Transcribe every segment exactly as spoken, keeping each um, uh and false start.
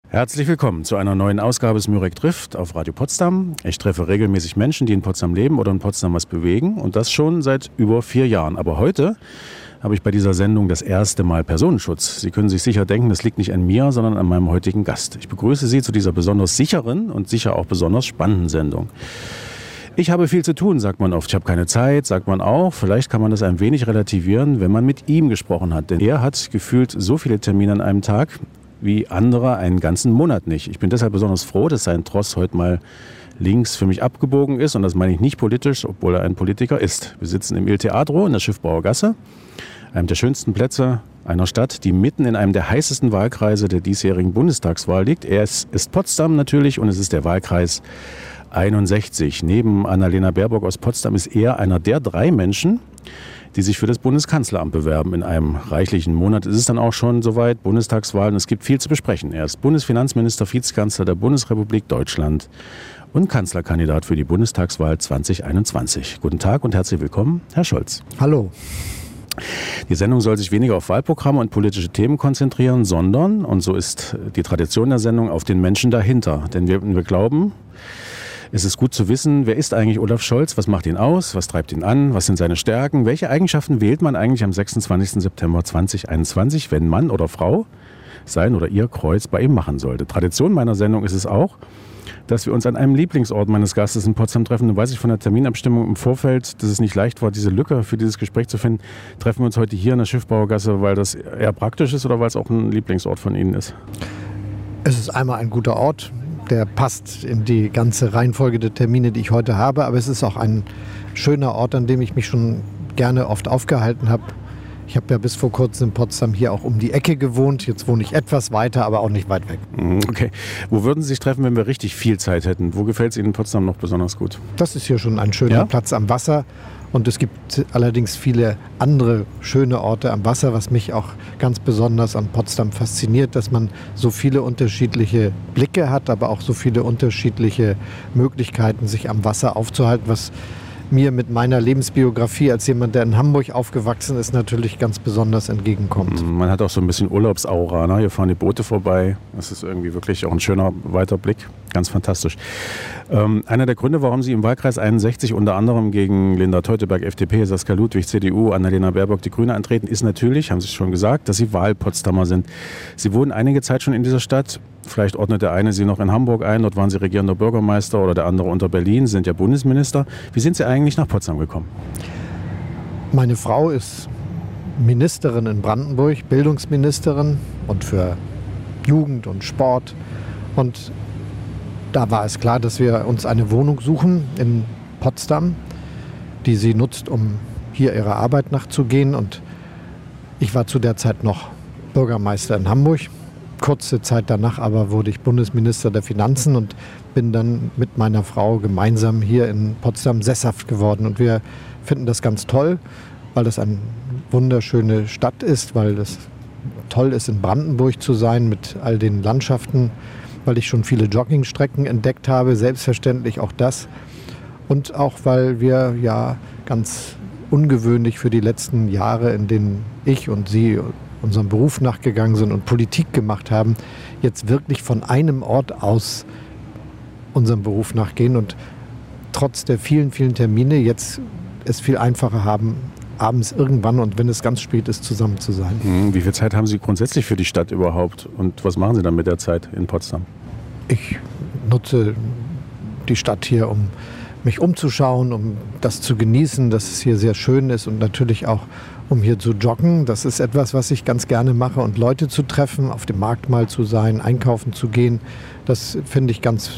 Herzlich willkommen zu einer neuen Ausgabe des Mürek trifft auf Radio Potsdam. Ich treffe regelmäßig Menschen, die in Potsdam leben oder in Potsdam was bewegen und das schon seit über vier Jahren. Aber heute habe ich bei dieser Sendung das erste Mal Personenschutz. Sie können sich sicher denken, das liegt nicht an mir, sondern an meinem heutigen Gast. Ich begrüße Sie zu dieser besonders sicheren und sicher auch besonders spannenden Sendung. Ich habe viel zu tun, sagt man oft. Ich habe keine Zeit, sagt man auch. Vielleicht kann man das ein wenig relativieren, wenn man mit ihm gesprochen hat. Denn er hat gefühlt so viele Termine an einem Tag wie andere einen ganzen Monat nicht. Ich bin deshalb besonders froh, dass sein Tross heute mal links für mich abgebogen ist. Und das meine ich nicht politisch, obwohl er ein Politiker ist. Wir sitzen im Il Teatro in der Schiffbauer Gasse, einem der schönsten Plätze einer Stadt, die mitten in einem der heißesten Wahlkreise der diesjährigen Bundestagswahl liegt. Er ist, ist Potsdam natürlich und es ist der Wahlkreis einundsechzig. Neben Annalena Baerbock aus Potsdam ist er einer der drei Menschen, die sich für das Bundeskanzleramt bewerben. In einem reichlichen Monat ist es dann auch schon soweit, Bundestagswahlen. Es gibt viel zu besprechen. Er ist Bundesfinanzminister, Vizekanzler der Bundesrepublik Deutschland und Kanzlerkandidat für die Bundestagswahl zwanzig einundzwanzig. Guten Tag und herzlich willkommen, Herr Scholz. Hallo. Die Sendung soll sich weniger auf Wahlprogramme und politische Themen konzentrieren, sondern, und so ist die Tradition der Sendung, auf den Menschen dahinter. Denn wir, wir glauben, es ist gut zu wissen, wer ist eigentlich Olaf Scholz, was macht ihn aus, was treibt ihn an, was sind seine Stärken, welche Eigenschaften wählt man eigentlich am sechsundzwanzigsten September zweitausendeinundzwanzig, wenn Mann oder Frau sein oder ihr Kreuz bei ihm machen sollte. Tradition meiner Sendung ist es auch, dass wir uns an einem Lieblingsort meines Gastes in Potsdam treffen. Nun weiß ich von der Terminabstimmung im Vorfeld, dass es nicht leicht war, diese Lücke für dieses Gespräch zu finden. Treffen wir uns heute hier in der Schiffbauergasse, weil das eher praktisch ist oder weil es auch ein Lieblingsort von Ihnen ist? Es ist einmal ein guter Ort, der passt in die ganze Reihenfolge der Termine, die ich heute habe. Aber es ist auch ein schöner Ort, an dem ich mich schon gerne oft aufgehalten habe. Ich habe ja bis vor kurzem in Potsdam hier auch um die Ecke gewohnt. Jetzt wohne ich etwas weiter, aber auch nicht weit weg. Okay. Wo würden Sie sich treffen, wenn wir richtig viel Zeit hätten? Wo gefällt es Ihnen in Potsdam noch besonders gut? Das ist hier schon ein schöner Ja? Platz am Wasser. Und es gibt allerdings viele andere schöne Orte am Wasser, was mich auch ganz besonders an Potsdam fasziniert, dass man so viele unterschiedliche Blicke hat, aber auch so viele unterschiedliche Möglichkeiten, sich am Wasser aufzuhalten, was mir mit meiner Lebensbiografie als jemand, der in Hamburg aufgewachsen ist, natürlich ganz besonders entgegenkommt. Man hat auch so ein bisschen Urlaubsaura, ne? Hier fahren die Boote vorbei. Das ist irgendwie wirklich auch ein schöner, weiter Blick. Ganz fantastisch. Ähm, einer der Gründe, warum Sie im Wahlkreis einundsechzig unter anderem gegen Linda Teuteberg, F D P, Saskia Ludwig, C D U, Annalena Baerbock, die Grüne antreten, ist natürlich, haben Sie schon gesagt, dass Sie Wahlpotsdamer sind. Sie wohnen einige Zeit schon in dieser Stadt. Vielleicht ordnet der eine Sie noch in Hamburg ein, dort waren Sie regierender Bürgermeister oder der andere unter Berlin, sind ja Bundesminister. Wie sind Sie eigentlich nach Potsdam gekommen? Meine Frau ist Ministerin in Brandenburg, Bildungsministerin und für Jugend und Sport. Und da war es klar, dass wir uns eine Wohnung suchen in Potsdam, die sie nutzt, um hier ihrer Arbeit nachzugehen. Und ich war zu der Zeit noch Bürgermeister in Hamburg. Kurze Zeit danach aber wurde ich Bundesminister der Finanzen und bin dann mit meiner Frau gemeinsam hier in Potsdam sesshaft geworden. Und wir finden das ganz toll, weil das eine wunderschöne Stadt ist, weil es toll ist, in Brandenburg zu sein mit all den Landschaften, weil ich schon viele Joggingstrecken entdeckt habe, selbstverständlich auch das. Und auch, weil wir ja ganz ungewöhnlich für die letzten Jahre, in denen ich und Sie unserem Beruf nachgegangen sind und Politik gemacht haben, jetzt wirklich von einem Ort aus unserem Beruf nachgehen und trotz der vielen, vielen Termine jetzt es viel einfacher haben, abends irgendwann und wenn es ganz spät ist, zusammen zu sein. Wie viel Zeit haben Sie grundsätzlich für die Stadt überhaupt und was machen Sie dann mit der Zeit in Potsdam? Ich nutze die Stadt hier, um mich umzuschauen, um das zu genießen, dass es hier sehr schön ist und natürlich auch um hier zu joggen. Das ist etwas, was ich ganz gerne mache und Leute zu treffen, auf dem Markt mal zu sein, einkaufen zu gehen. Das finde ich ganz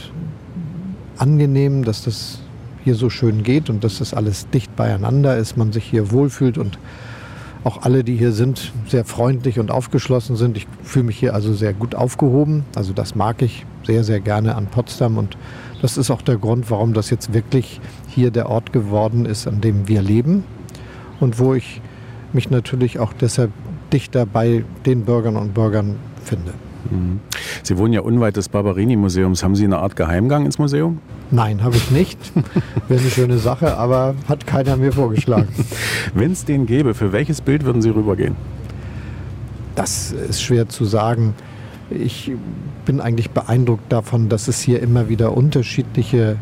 angenehm, dass das hier so schön geht und dass das alles dicht beieinander ist, man sich hier wohlfühlt und auch alle, die hier sind, sehr freundlich und aufgeschlossen sind. Ich fühle mich hier also sehr gut aufgehoben. Also das mag ich sehr, sehr gerne an Potsdam und das ist auch der Grund, warum das jetzt wirklich hier der Ort geworden ist, an dem wir leben und wo ich mich natürlich auch deshalb dichter bei den Bürgern und Bürgern finde. Sie wohnen ja unweit des Barberini-Museums. Haben Sie eine Art Geheimgang ins Museum? Nein, habe ich nicht. Wäre eine schöne Sache, aber hat keiner mir vorgeschlagen. Wenn es den gäbe, für welches Bild würden Sie rübergehen? Das ist schwer zu sagen. ich bin eigentlich beeindruckt davon, dass es hier immer wieder unterschiedliche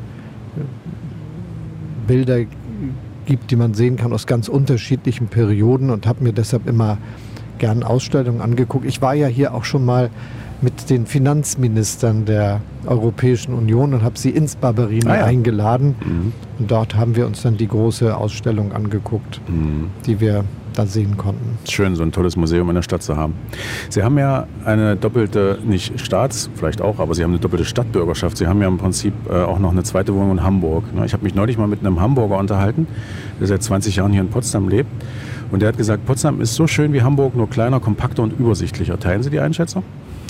Bilder gibt, die man sehen kann aus ganz unterschiedlichen Perioden und habe mir deshalb immer gern Ausstellungen angeguckt. Ich war ja hier auch schon mal mit den Finanzministern der Europäischen Union und habe sie ins Barberini ah, ja. eingeladen. Mhm. Und dort haben wir uns dann die große Ausstellung angeguckt, mhm. die wir da sehen konnten. Schön, so ein tolles Museum in der Stadt zu haben. Sie haben ja eine doppelte, nicht Staats, vielleicht auch, aber Sie haben eine doppelte Stadtbürgerschaft. Sie haben ja im Prinzip äh, auch noch eine zweite Wohnung in Hamburg. Ich habe mich neulich mal mit einem Hamburger unterhalten, der seit zwanzig Jahren hier in Potsdam lebt. Und der hat gesagt, Potsdam ist so schön wie Hamburg, nur kleiner, kompakter und übersichtlicher. Teilen Sie die Einschätzung?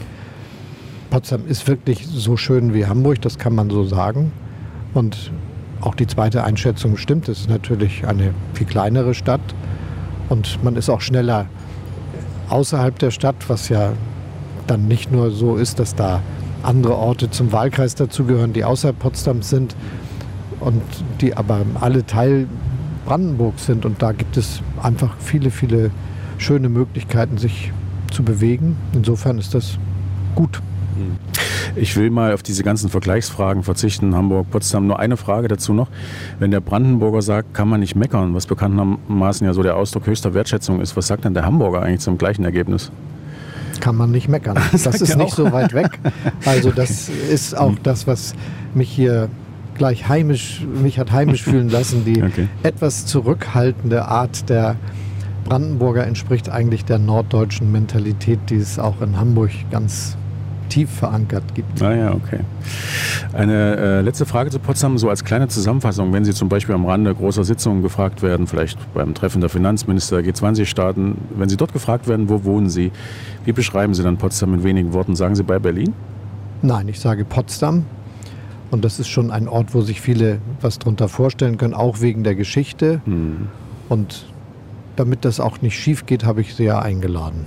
Potsdam ist wirklich so schön wie Hamburg, das kann man so sagen. Und auch die zweite Einschätzung stimmt. Es ist natürlich eine viel kleinere Stadt. Und man ist auch schneller außerhalb der Stadt, was ja dann nicht nur so ist, dass da andere Orte zum Wahlkreis dazugehören, die außerhalb Potsdams sind und die aber alle Teil Brandenburgs sind. Und da gibt es einfach viele, viele schöne Möglichkeiten, sich zu bewegen. Insofern ist das gut. Ich will mal auf diese ganzen Vergleichsfragen verzichten, Hamburg, Potsdam. Nur eine Frage dazu noch. Wenn der Brandenburger sagt, kann man nicht meckern, was bekanntermaßen ja so der Ausdruck höchster Wertschätzung ist, was sagt denn der Hamburger eigentlich zum gleichen Ergebnis? Kann man nicht meckern. Das ist nicht so weit weg. Also das ist auch das, was mich hier gleich heimisch, mich hat heimisch fühlen lassen. Die okay. etwas zurückhaltende Art der Brandenburger entspricht eigentlich der norddeutschen Mentalität, die es auch in Hamburg ganz tief verankert gibt. Ah ja, okay. Eine äh, letzte Frage zu Potsdam, so als kleine Zusammenfassung. Wenn Sie zum Beispiel am Rande großer Sitzungen gefragt werden, vielleicht beim Treffen der Finanzminister G zwanzig Staaten, wenn Sie dort gefragt werden, wo wohnen Sie, wie beschreiben Sie dann Potsdam in wenigen Worten? Sagen Sie bei Berlin? Nein, ich sage Potsdam. Und das ist schon ein Ort, wo sich viele was drunter vorstellen können, auch wegen der Geschichte. Hm. Und damit das auch nicht schief geht, habe ich Sie ja eingeladen.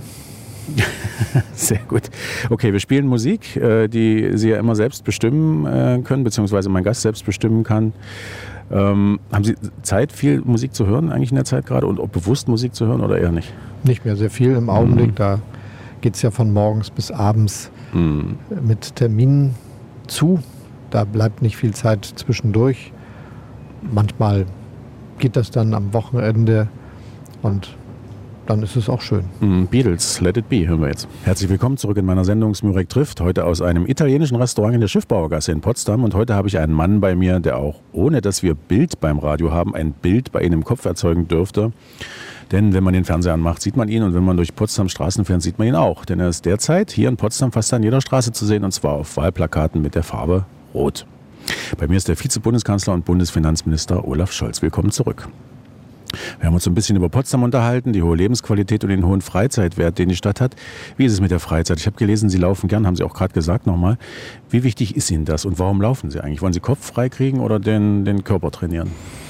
Sehr gut. Okay, wir spielen Musik, die Sie ja immer selbst bestimmen können, beziehungsweise mein Gast selbst bestimmen kann. Ähm, haben Sie Zeit, viel Musik zu hören eigentlich in der Zeit gerade und auch bewusst Musik zu hören oder eher nicht? Nicht mehr sehr viel im Augenblick. Mhm. Da geht es ja von morgens bis abends mhm. mit Terminen zu. Da bleibt nicht viel Zeit zwischendurch. Manchmal geht das dann am Wochenende und dann ist es auch schön. Mm, Beatles, Let It Be hören wir jetzt. Herzlich willkommen zurück in meiner Sendung Smürek trifft. Heute aus einem italienischen Restaurant in der Schiffbauergasse in Potsdam. Und heute habe ich einen Mann bei mir, der auch, ohne dass wir Bild beim Radio haben, ein Bild bei Ihnen im Kopf erzeugen dürfte. Denn wenn man den Fernseher anmacht, sieht man ihn. Und wenn man durch Potsdam Straßen fährt, sieht man ihn auch. Denn er ist derzeit hier in Potsdam fast an jeder Straße zu sehen. Und zwar auf Wahlplakaten mit der Farbe Rot. Bei mir ist der Vizebundeskanzler und Bundesfinanzminister Olaf Scholz. Willkommen zurück. Wir haben uns so ein bisschen über Potsdam unterhalten, die hohe Lebensqualität und den hohen Freizeitwert, den die Stadt hat. Wie ist es mit der Freizeit? Ich habe gelesen, Sie laufen gern, haben Sie auch gerade gesagt nochmal. Wie wichtig ist Ihnen das und warum laufen Sie eigentlich? Wollen Sie Kopf frei kriegen oder den, den Körper trainieren?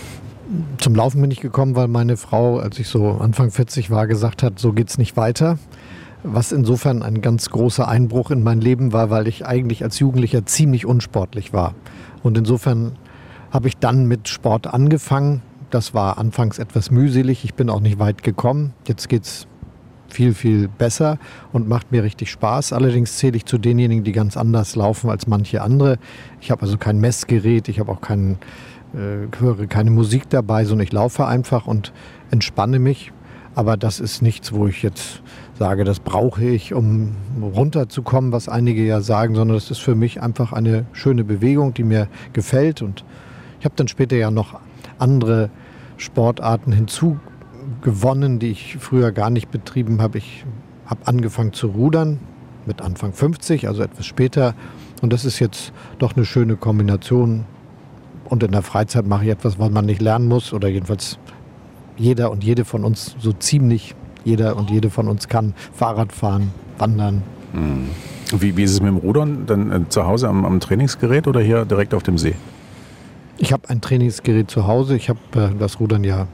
Zum Laufen bin ich gekommen, weil meine Frau, als ich so Anfang vierzig war, gesagt hat, so geht's nicht weiter. Was insofern ein ganz großer Einbruch in mein Leben war, weil ich eigentlich als Jugendlicher ziemlich unsportlich war. Und insofern habe ich dann mit Sport angefangen. Das war anfangs etwas mühselig. Ich bin auch nicht weit gekommen. Jetzt geht's viel, viel besser und macht mir richtig Spaß. Allerdings zähle ich zu denjenigen, die ganz anders laufen als manche andere. Ich habe also kein Messgerät, ich habe auch keinen, äh, höre keine Musik dabei, sondern ich laufe einfach und entspanne mich. Aber das ist nichts, wo ich jetzt sage, das brauche ich, um runterzukommen, was einige ja sagen, sondern das ist für mich einfach eine schöne Bewegung, die mir gefällt. Und ich habe dann später ja noch andere Sportarten hinzugewonnen, die ich früher gar nicht betrieben habe. Ich habe angefangen zu rudern mit Anfang fünfzig, also etwas später. Und das ist jetzt doch eine schöne Kombination. Und in der Freizeit mache ich etwas, was man nicht lernen muss. Oder jedenfalls jeder und jede von uns, so ziemlich jeder und jede von uns kann Fahrrad fahren, wandern. Hm. Wie, wie ist es mit dem Rudern? Dann äh, zu Hause am, am Trainingsgerät oder hier direkt auf dem See? Ich habe ein Trainingsgerät zu Hause. Ich habe äh, das Rudern ja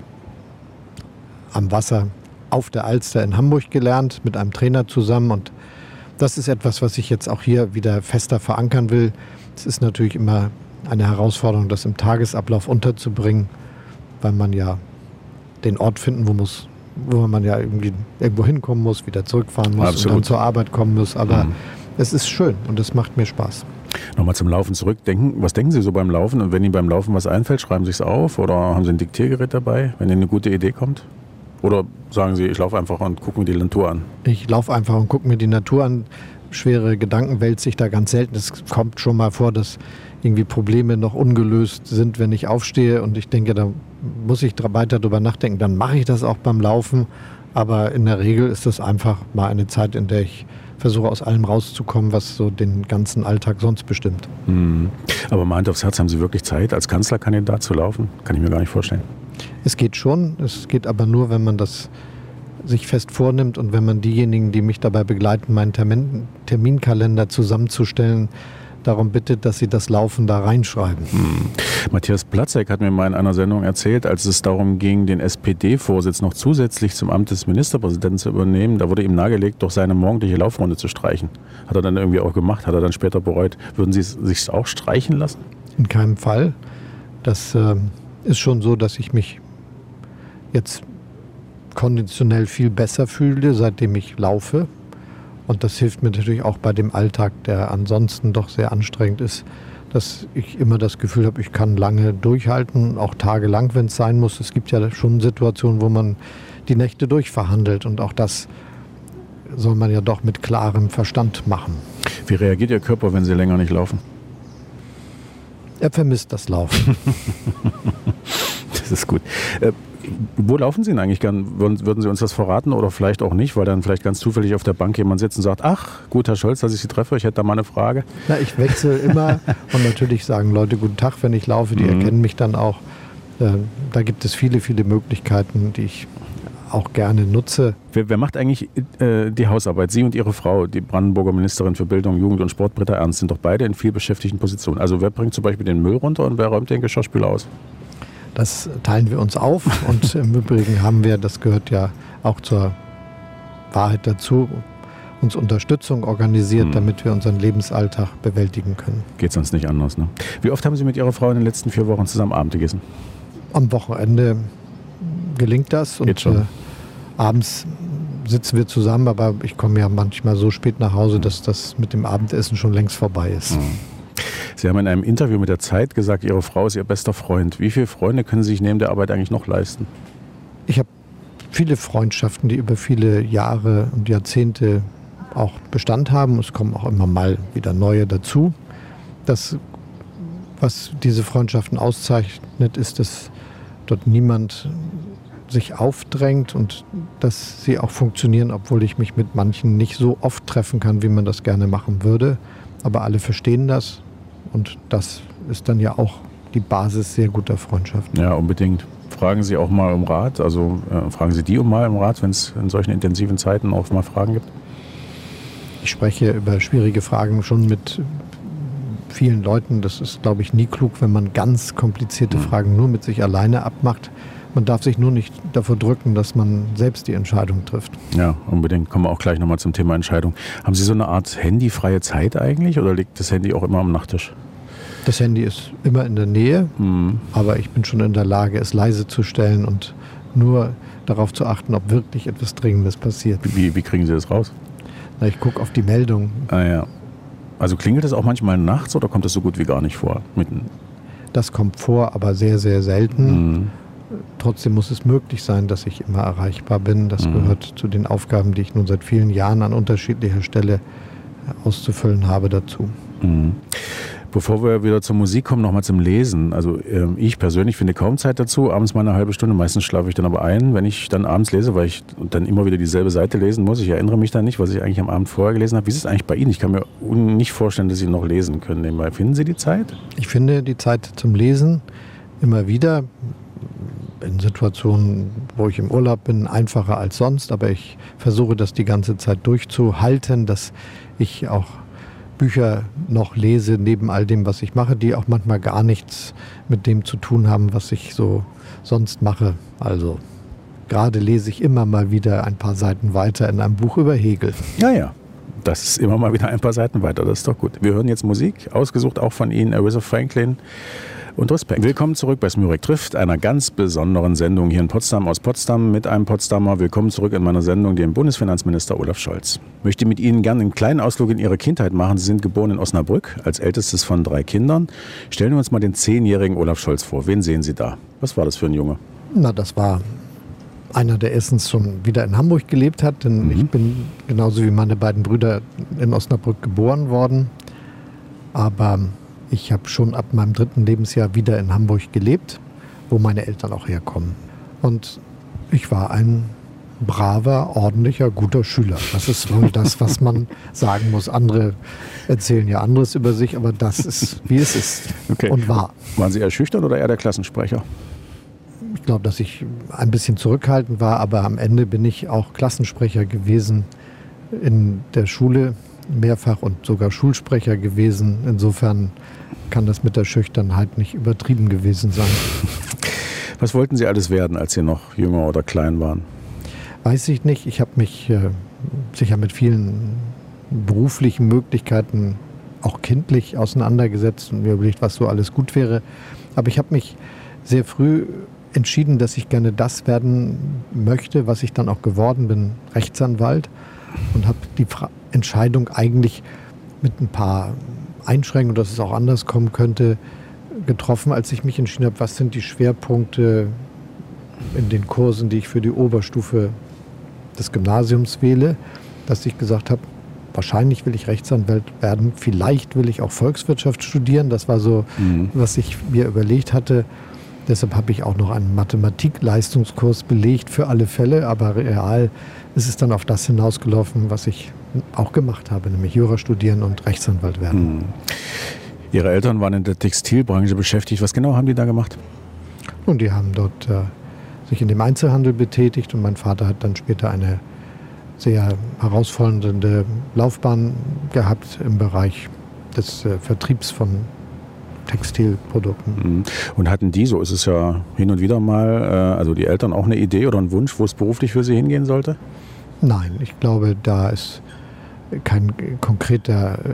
am Wasser auf der Alster in Hamburg gelernt, mit einem Trainer zusammen. Und das ist etwas, was ich jetzt auch hier wieder fester verankern will. Es ist natürlich immer eine Herausforderung, das im Tagesablauf unterzubringen, weil man ja den Ort finden wo muss, wo man ja irgendwie irgendwo hinkommen muss, wieder zurückfahren muss Absolut. Und dann zur Arbeit kommen muss. Aber mhm. es ist schön und es macht mir Spaß. Nochmal zum Laufen zurückdenken. Was denken Sie so beim Laufen? Und wenn Ihnen beim Laufen was einfällt, schreiben Sie es auf oder haben Sie ein Diktiergerät dabei, wenn Ihnen eine gute Idee kommt? Oder sagen Sie, ich laufe einfach und gucke mir die Natur an? Ich laufe einfach und gucke mir die Natur an. Schwere Gedanken wälze ich da ganz selten. Es kommt schon mal vor, dass irgendwie Probleme noch ungelöst sind, wenn ich aufstehe und ich denke, da muss ich weiter drüber nachdenken. Dann mache ich das auch beim Laufen. Aber in der Regel ist das einfach mal eine Zeit, in der ich versuche, aus allem rauszukommen, was so den ganzen Alltag sonst bestimmt. Hm. Aber mal Hand aufs Herz, haben Sie wirklich Zeit, als Kanzlerkandidat zu laufen? Kann ich mir gar nicht vorstellen. Es geht schon, es geht aber nur, wenn man das sich fest vornimmt und wenn man diejenigen, die mich dabei begleiten, meinen Termin, Terminkalender zusammenzustellen, darum bittet, dass sie das Laufen da reinschreiben. Hm. Matthias Platzek hat mir mal in einer Sendung erzählt, als es darum ging, den S P D-Vorsitz noch zusätzlich zum Amt des Ministerpräsidenten zu übernehmen, da wurde ihm nahegelegt, doch seine morgendliche Laufrunde zu streichen. Hat er dann irgendwie auch gemacht, hat er dann später bereut. Würden Sie es sich auch streichen lassen? In keinem Fall. Das äh, ist schon so, dass ich mich jetzt konditionell viel besser fühle, seitdem ich laufe. Und das hilft mir natürlich auch bei dem Alltag, der ansonsten doch sehr anstrengend ist, dass ich immer das Gefühl habe, ich kann lange durchhalten, auch tagelang, wenn es sein muss. Es gibt ja schon Situationen, wo man die Nächte durchverhandelt und auch das soll man ja doch mit klarem Verstand machen. Wie reagiert Ihr Körper, wenn Sie länger nicht laufen? Er vermisst das Laufen. Das ist gut. Äh, wo laufen Sie denn eigentlich gern? Würden, würden Sie uns das verraten oder vielleicht auch nicht, weil dann vielleicht ganz zufällig auf der Bank jemand sitzt und sagt, ach, gut, Herr Scholz, dass ich Sie treffe, ich hätte da mal eine Frage. Na, ich wechsle immer und natürlich sagen Leute guten Tag, wenn ich laufe, die mhm. erkennen mich dann auch. Äh, da gibt es viele, viele Möglichkeiten, die ich auch gerne nutze. Wer, wer macht eigentlich äh, die Hausarbeit? Sie und Ihre Frau, die Brandenburger Ministerin für Bildung, Jugend und Sport, Britta Ernst, sind doch beide in vielbeschäftigten Positionen. Also wer bringt zum Beispiel den Müll runter und wer räumt den Geschirrspüler aus? Das teilen wir uns auf und im Übrigen haben wir, das gehört ja auch zur Wahrheit dazu, uns Unterstützung organisiert, hm. damit wir unseren Lebensalltag bewältigen können. Geht sonst nicht anders, ne? Wie oft haben Sie mit Ihrer Frau in den letzten vier Wochen zusammen Abend gegessen? Am Wochenende gelingt das und Geht schon. Äh, abends sitzen wir zusammen, aber ich komme ja manchmal so spät nach Hause, dass das mit dem Abendessen schon längst vorbei ist. Hm. Sie haben in einem Interview mit der Zeit gesagt, Ihre Frau ist Ihr bester Freund. Wie viele Freunde können Sie sich neben der Arbeit eigentlich noch leisten? Ich habe viele Freundschaften, die über viele Jahre und Jahrzehnte auch Bestand haben. Es kommen auch immer mal wieder neue dazu. Das, was diese Freundschaften auszeichnet, ist, dass dort niemand sich aufdrängt und dass sie auch funktionieren, obwohl ich mich mit manchen nicht so oft treffen kann, wie man das gerne machen würde. Aber alle verstehen das. Und das ist dann ja auch die Basis sehr guter Freundschaften. Ja, unbedingt. Fragen Sie auch mal um Rat, also äh, fragen Sie die um mal um Rat, wenn es in solchen intensiven Zeiten auch mal Fragen gibt? Ich spreche über schwierige Fragen schon mit vielen Leuten. Das ist, glaube ich, nie klug, wenn man ganz komplizierte mhm. Fragen nur mit sich alleine abmacht. Man darf sich nur nicht davor drücken, dass man selbst die Entscheidung trifft. Ja, unbedingt. Kommen wir auch gleich nochmal zum Thema Entscheidung. Haben Sie so eine Art handyfreie Zeit eigentlich oder liegt das Handy auch immer am Nachttisch? Das Handy ist immer in der Nähe, mhm. aber ich bin schon in der Lage, es leise zu stellen und nur darauf zu achten, ob wirklich etwas Dringendes passiert. Wie, wie kriegen Sie das raus? Na, ich gucke auf die Meldung. Ah ja. Also klingelt das auch manchmal nachts oder kommt das so gut wie gar nicht vor? Mitten? Das kommt vor, aber sehr, sehr selten. Mhm. Trotzdem muss es möglich sein, dass ich immer erreichbar bin. Das mhm. gehört zu den Aufgaben, die ich nun seit vielen Jahren an unterschiedlicher Stelle auszufüllen habe, dazu. Mhm. Bevor wir wieder zur Musik kommen, nochmal zum Lesen. Also ähm, ich persönlich finde kaum Zeit dazu, abends mal eine halbe Stunde. Meistens schlafe ich dann aber ein, wenn ich dann abends lese, weil ich dann immer wieder dieselbe Seite lesen muss. Ich erinnere mich dann nicht, was ich eigentlich am Abend vorher gelesen habe. Wie ist es eigentlich bei Ihnen? Ich kann mir nicht vorstellen, dass Sie noch lesen können nebenbei. Finden Sie die Zeit? Ich finde die Zeit zum Lesen immer wieder. In Situationen, wo ich im Urlaub bin, einfacher als sonst. Aber ich versuche das die ganze Zeit durchzuhalten, dass ich auch Bücher noch lese, neben all dem, was ich mache, die auch manchmal gar nichts mit dem zu tun haben, was ich so sonst mache. Also gerade lese ich immer mal wieder ein paar Seiten weiter in einem Buch über Hegel. Ja, ja. Das ist immer mal wieder ein paar Seiten weiter. Das ist doch gut. Wir hören jetzt Musik, ausgesucht auch von Ihnen, Aretha Franklin. und Respekt. Willkommen zurück bei Smürek trifft, einer ganz besonderen Sendung hier in Potsdam aus Potsdam mit einem Potsdamer. Willkommen zurück in meiner Sendung, dem Bundesfinanzminister Olaf Scholz. Ich möchte mit Ihnen gerne einen kleinen Ausflug in Ihre Kindheit machen. Sie sind geboren in Osnabrück, als ältestes von drei Kindern. Stellen wir uns mal den zehnjährigen Olaf Scholz vor. Wen sehen Sie da? Was war das für ein Junge? Na, das war einer, der erstens schon wieder in Hamburg gelebt hat. Denn mhm. ich bin genauso wie meine beiden Brüder in Osnabrück geboren worden. Aber ich habe schon ab meinem dritten Lebensjahr wieder in Hamburg gelebt, wo meine Eltern auch herkommen. Und ich war ein braver, ordentlicher, guter Schüler. Das ist wohl das, was man sagen muss. Andere erzählen ja anderes über sich, aber das ist, wie es ist okay. und war. Waren Sie eher schüchtern oder eher der Klassensprecher? Ich glaube, dass ich ein bisschen zurückhaltend war, aber am Ende bin ich auch Klassensprecher gewesen in der Schule, mehrfach und sogar Schulsprecher gewesen. Insofern kann das mit der Schüchternheit nicht übertrieben gewesen sein. Was wollten Sie alles werden, als Sie noch jünger oder klein waren? Weiß ich nicht. Ich habe mich äh, sicher mit vielen beruflichen Möglichkeiten auch kindlich auseinandergesetzt und mir überlegt, was so alles gut wäre. Aber ich habe mich sehr früh entschieden, dass ich gerne das werden möchte, was ich dann auch geworden bin, Rechtsanwalt. Und habe die Fra- Entscheidung eigentlich mit ein paar Einschränkungen, dass es auch anders kommen könnte, getroffen, als ich mich entschieden habe, was sind die Schwerpunkte in den Kursen, die ich für die Oberstufe des Gymnasiums wähle, dass ich gesagt habe, wahrscheinlich will ich Rechtsanwalt werden, vielleicht will ich auch Volkswirtschaft studieren. Das war so, mhm. was ich mir überlegt hatte. Deshalb habe ich auch noch einen Mathematik-Leistungskurs belegt für alle Fälle, aber real ist es dann auf das hinausgelaufen, was ich auch gemacht habe, nämlich Jura studieren und Rechtsanwalt werden. Mhm. Ihre Eltern waren in der Textilbranche beschäftigt. Was genau haben die da gemacht? Und die haben dort äh, sich in dem Einzelhandel betätigt und mein Vater hat dann später eine sehr herausfordernde Laufbahn gehabt im Bereich des äh, Vertriebs von Textilprodukten. Und hatten die, so ist es ja hin und wieder mal, äh, also die Eltern auch eine Idee oder einen Wunsch, wo es beruflich für sie hingehen sollte? Nein, ich glaube, da ist kein konkreter äh,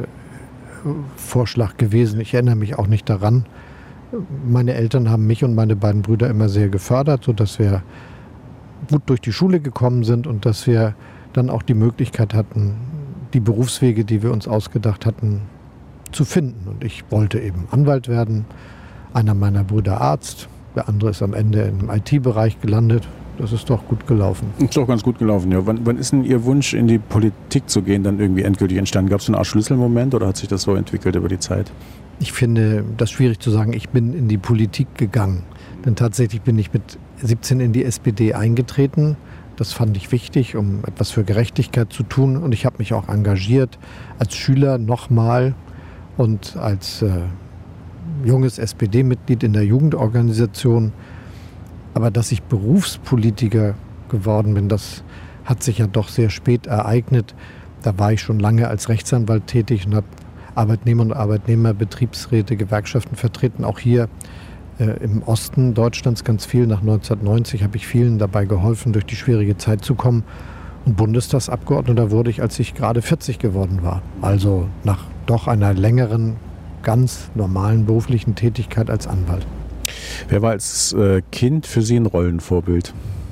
Vorschlag gewesen. Ich erinnere mich auch nicht daran. Meine Eltern haben mich und meine beiden Brüder immer sehr gefördert, sodass wir gut durch die Schule gekommen sind und dass wir dann auch die Möglichkeit hatten, die Berufswege, die wir uns ausgedacht hatten, zu finden. Und ich wollte eben Anwalt werden, einer meiner Brüder Arzt, der andere ist am Ende im I T-Bereich gelandet. Das ist doch gut gelaufen. Ist doch ganz gut gelaufen, ja. Wann, wann ist denn Ihr Wunsch, in die Politik zu gehen, dann irgendwie endgültig entstanden? Gab es so eine Art Schlüsselmoment oder hat sich das so entwickelt über die Zeit? Ich finde das schwierig zu sagen, ich bin in die Politik gegangen. Denn tatsächlich bin ich mit siebzehn in die S P D eingetreten. Das fand ich wichtig, um etwas für Gerechtigkeit zu tun. Und ich habe mich auch engagiert als Schüler nochmal und als äh, junges S P D-Mitglied in der Jugendorganisation. Aber dass ich Berufspolitiker geworden bin, das hat sich ja doch sehr spät ereignet. Da war ich schon lange als Rechtsanwalt tätig und habe Arbeitnehmer und Arbeitnehmer, Betriebsräte, Gewerkschaften vertreten. Auch hier äh, im Osten Deutschlands ganz viel. Nach neunzehnhundertneunzig habe ich vielen dabei geholfen, durch die schwierige Zeit zu kommen. Und Bundestagsabgeordneter wurde ich, als ich gerade vierzig geworden war. Also nach doch einer längeren, ganz normalen beruflichen Tätigkeit als Anwalt. Wer war als äh, Kind für Sie ein Rollenvorbild?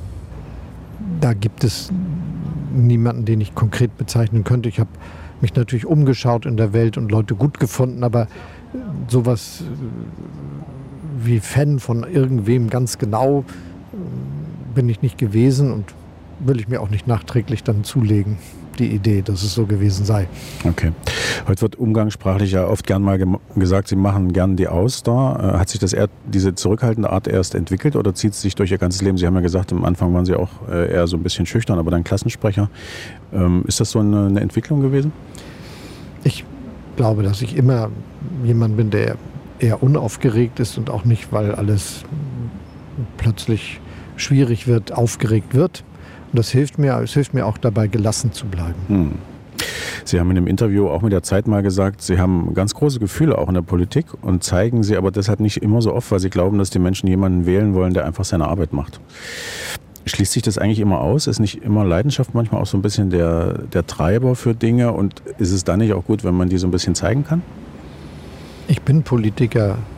Da gibt es niemanden, den ich konkret bezeichnen könnte. Ich habe mich natürlich umgeschaut in der Welt und Leute gut gefunden, aber sowas wie Fan von irgendwem ganz genau bin ich nicht gewesen und will ich mir auch nicht nachträglich dann zulegen, die Idee, dass es so gewesen sei. Okay. Heute wird umgangssprachlich ja oft gern mal gem- gesagt, Sie machen gern die Auster. Äh, hat sich das eher, diese zurückhaltende Art erst entwickelt oder zieht es sich durch Ihr ganzes Leben? Sie haben ja gesagt, am Anfang waren Sie auch äh, eher so ein bisschen schüchtern, aber dann Klassensprecher. Ähm, ist das so eine, eine Entwicklung gewesen? Ich glaube, dass ich immer jemand bin, der eher unaufgeregt ist und auch nicht, weil alles plötzlich schwierig wird, aufgeregt wird. Und das hilft mir, es hilft mir auch dabei, gelassen zu bleiben. Hm. Sie haben in einem Interview auch mit der Zeit mal gesagt, Sie haben ganz große Gefühle auch in der Politik und zeigen sie aber deshalb nicht immer so oft, weil Sie glauben, dass die Menschen jemanden wählen wollen, der einfach seine Arbeit macht. Schließt sich das eigentlich immer aus? Ist nicht immer Leidenschaft manchmal auch so ein bisschen der, der Treiber für Dinge? Und ist es dann nicht auch gut, wenn man die so ein bisschen zeigen kann? Ich bin Politiker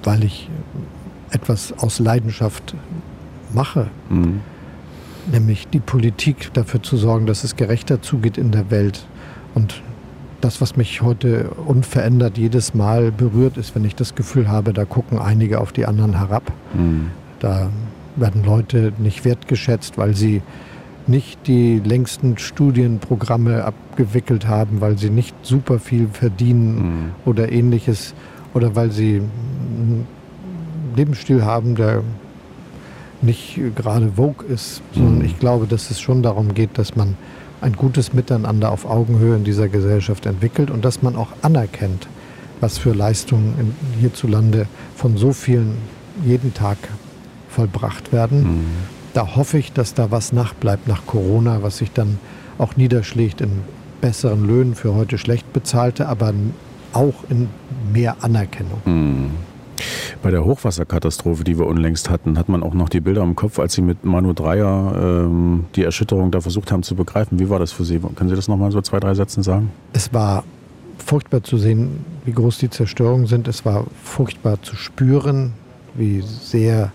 weil ich etwas aus Leidenschaft mache. Mhm. Nämlich die Politik dafür zu sorgen, dass es gerechter zugeht in der Welt. Und das, was mich heute unverändert jedes Mal berührt, ist, wenn ich das Gefühl habe, da gucken einige auf die anderen herab. Mhm. Da werden Leute nicht wertgeschätzt, weil sie nicht die längsten Studienprogramme abgewickelt haben, weil sie nicht super viel verdienen mhm. oder ähnliches. Oder weil sie einen Lebensstil haben, der nicht gerade Vogue ist, sondern mhm. ich glaube, dass es schon darum geht, dass man ein gutes Miteinander auf Augenhöhe in dieser Gesellschaft entwickelt und dass man auch anerkennt, was für Leistungen in, hierzulande von so vielen jeden Tag vollbracht werden. Mhm. Da hoffe ich, dass da was nachbleibt nach Corona, was sich dann auch niederschlägt in besseren Löhnen für heute schlecht bezahlte, aber auch in mehr Anerkennung. Mhm. Bei der Hochwasserkatastrophe, die wir unlängst hatten, hat man auch noch die Bilder im Kopf, als Sie mit Manu Dreyer ähm, die Erschütterung da versucht haben zu begreifen. Wie war das für Sie? Können Sie das nochmal so zwei, drei Sätzen sagen? Es war furchtbar zu sehen, wie groß die Zerstörungen sind. Es war furchtbar zu spüren, wie sehr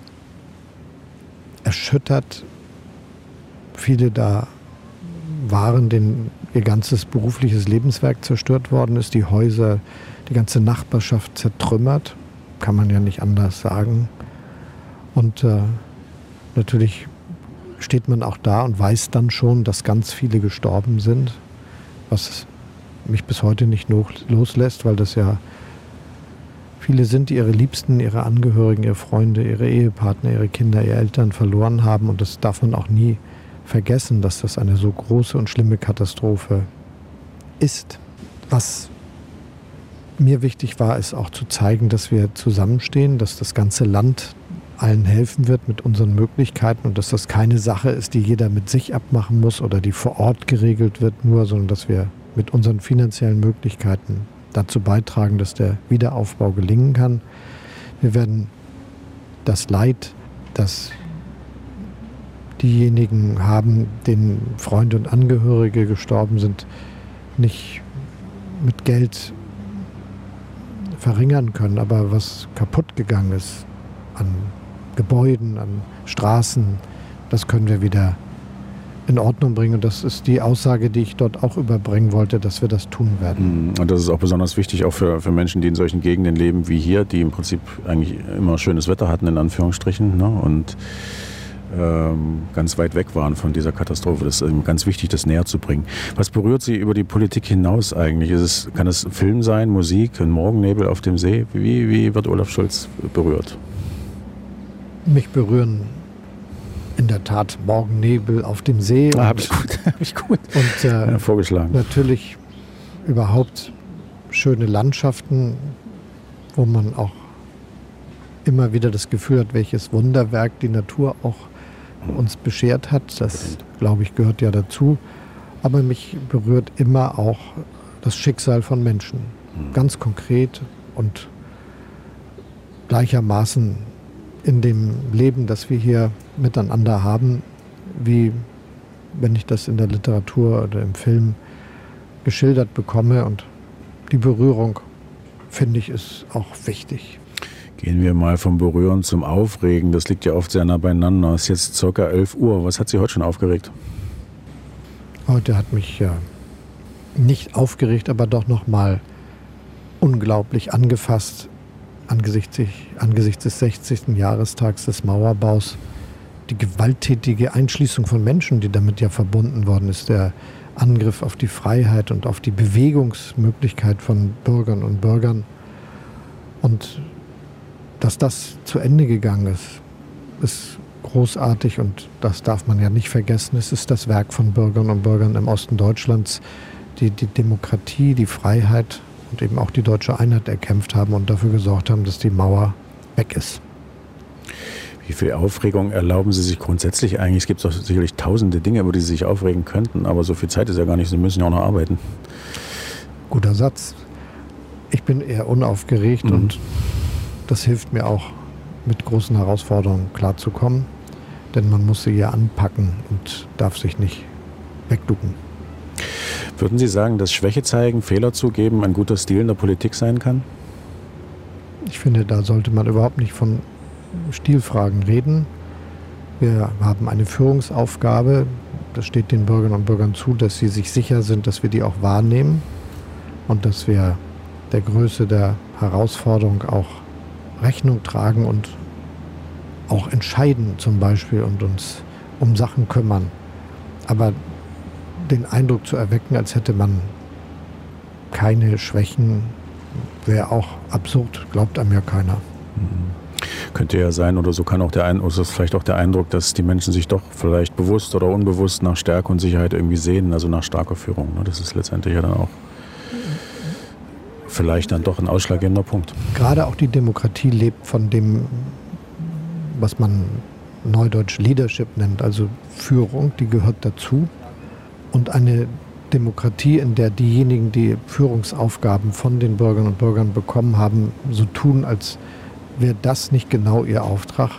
erschüttert viele da waren, denen ihr ganzes berufliches Lebenswerk zerstört worden ist, die Häuser, die ganze Nachbarschaft zertrümmert. Kann man ja nicht anders sagen. Und äh, natürlich steht man auch da und weiß dann schon, dass ganz viele gestorben sind, was mich bis heute nicht loslässt, weil das ja viele sind, die ihre Liebsten, ihre Angehörigen, ihre Freunde, ihre Ehepartner, ihre Kinder, ihre Eltern verloren haben. Und das darf man auch nie vergessen, dass das eine so große und schlimme Katastrophe ist. Was mir wichtig war, ist auch zu zeigen, dass wir zusammenstehen, dass das ganze Land allen helfen wird mit unseren Möglichkeiten und dass das keine Sache ist, die jeder mit sich abmachen muss oder die vor Ort geregelt wird nur, sondern dass wir mit unseren finanziellen Möglichkeiten dazu beitragen, dass der Wiederaufbau gelingen kann. Wir werden das Leid, das diejenigen haben, denen Freunde und Angehörige gestorben sind, nicht mit Geld verringern können, aber was kaputt gegangen ist an Gebäuden, an Straßen, das können wir wieder in Ordnung bringen. Und das ist die Aussage, die ich dort auch überbringen wollte, dass wir das tun werden. Und das ist auch besonders wichtig, auch für, für Menschen, die in solchen Gegenden leben wie hier, die im Prinzip eigentlich immer schönes Wetter hatten, in Anführungsstrichen, ne? Und ähm, ganz weit weg waren von dieser Katastrophe. Das ist ganz wichtig, das näher zu bringen. Was berührt Sie über die Politik hinaus eigentlich? Ist es, kann es Film sein, Musik, ein Morgennebel auf dem See? Wie, wie wird Olaf Scholz berührt? Mich berühren in der Tat Morgennebel auf dem See. Ah, habe ich gut. Hab ich gut. Und äh, ja, vorgeschlagen. Natürlich überhaupt schöne Landschaften, wo man auch immer wieder das Gefühl hat, welches Wunderwerk die Natur auch uns beschert hat. Das, glaube ich, gehört ja dazu. Aber mich berührt immer auch das Schicksal von Menschen. Ganz konkret und gleichermaßen in dem Leben, das wir hier miteinander haben, wie wenn ich das in der Literatur oder im Film geschildert bekomme. Und die Berührung, finde ich, ist auch wichtig. Gehen wir mal vom Berühren zum Aufregen. Das liegt ja oft sehr nah beieinander. Es ist jetzt ca. elf Uhr. Was hat Sie heute schon aufgeregt? Heute hat mich ja nicht aufgeregt, aber doch noch mal unglaublich angefasst angesichts, angesichts des sechzigsten Jahrestags des Mauerbaus. Die gewalttätige Einschließung von Menschen, die damit ja verbunden worden ist, der Angriff auf die Freiheit und auf die Bewegungsmöglichkeit von Bürgern und Bürgern. Und dass das zu Ende gegangen ist, ist großartig und das darf man ja nicht vergessen. Es ist das Werk von Bürgern und Bürgern im Osten Deutschlands, die die Demokratie, die Freiheit und eben auch die deutsche Einheit erkämpft haben und dafür gesorgt haben, dass die Mauer weg ist. Wie viel Aufregung erlauben Sie sich grundsätzlich eigentlich? Es gibt doch sicherlich tausende Dinge, über die Sie sich aufregen könnten, aber so viel Zeit ist ja gar nicht, Sie müssen ja auch noch arbeiten. Guter Satz. Ich bin eher unaufgeregt mhm. und das hilft mir auch, mit großen Herausforderungen klarzukommen, denn man muss sie ja anpacken und darf sich nicht wegducken. Würden Sie sagen, dass Schwäche zeigen, Fehler zugeben ein guter Stil in der Politik sein kann? Ich finde, da sollte man überhaupt nicht von Stilfragen reden. Wir haben eine Führungsaufgabe. Das steht den Bürgerinnen und Bürgern zu, dass sie sich sicher sind, dass wir die auch wahrnehmen und dass wir der Größe der Herausforderung auch Rechnung tragen und auch entscheiden zum Beispiel und uns um Sachen kümmern. Aber den Eindruck zu erwecken, als hätte man keine Schwächen, wäre auch absurd, glaubt einem ja keiner. Mhm. Könnte ja sein, oder so kann auch der Eindruck, oder ist vielleicht auch der Eindruck, dass die Menschen sich doch vielleicht bewusst oder unbewusst nach Stärke und Sicherheit irgendwie sehen, also nach starker Führung. Das ist letztendlich ja dann auch vielleicht dann doch ein ausschlaggebender Punkt. Gerade auch die Demokratie lebt von dem, was man neudeutsch Leadership nennt, also Führung, die gehört dazu. Und eine Demokratie, in der diejenigen, die Führungsaufgaben von den Bürgerinnen und Bürgern bekommen haben, so tun, als wäre das nicht genau ihr Auftrag,